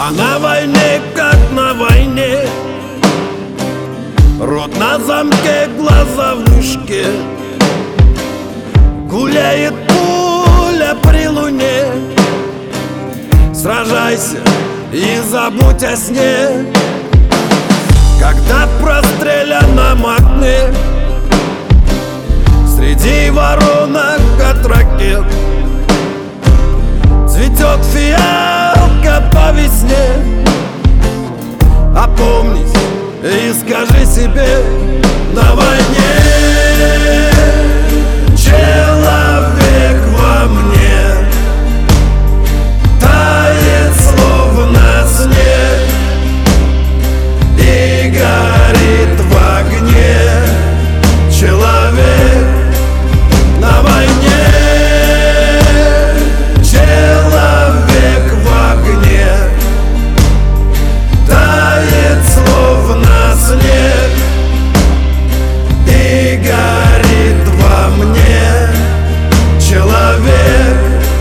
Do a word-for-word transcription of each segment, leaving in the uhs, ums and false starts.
А на войне, как на войне, рот на замке, глаза в мешке. Гуляет пуля при луне. Сражайся и забудь о сне. Когда простреляно окне, среди воронок от ракет цветет фиалка по весне. Опомнись и скажи себе: на войне человек во мне тает, словно снег, и горит в огне. Человек на войне, человек в огне тает, словно снег, и горит во мне. Человек.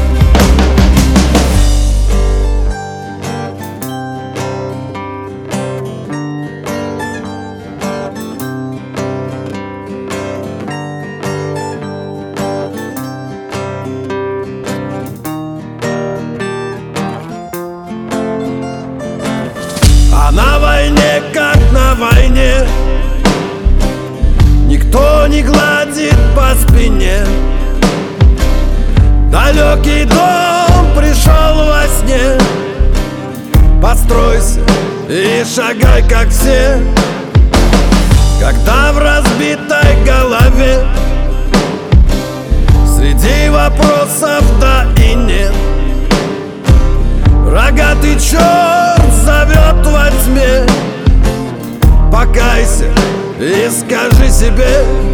А на войне, как на войне, никто не гладит по спине. Далекий дом пришел во сне. Постройся и шагай, как все. Когда в разбитой голове среди вопросов да и нет рогатый черт зовет во тьме, покайся и скажи себе: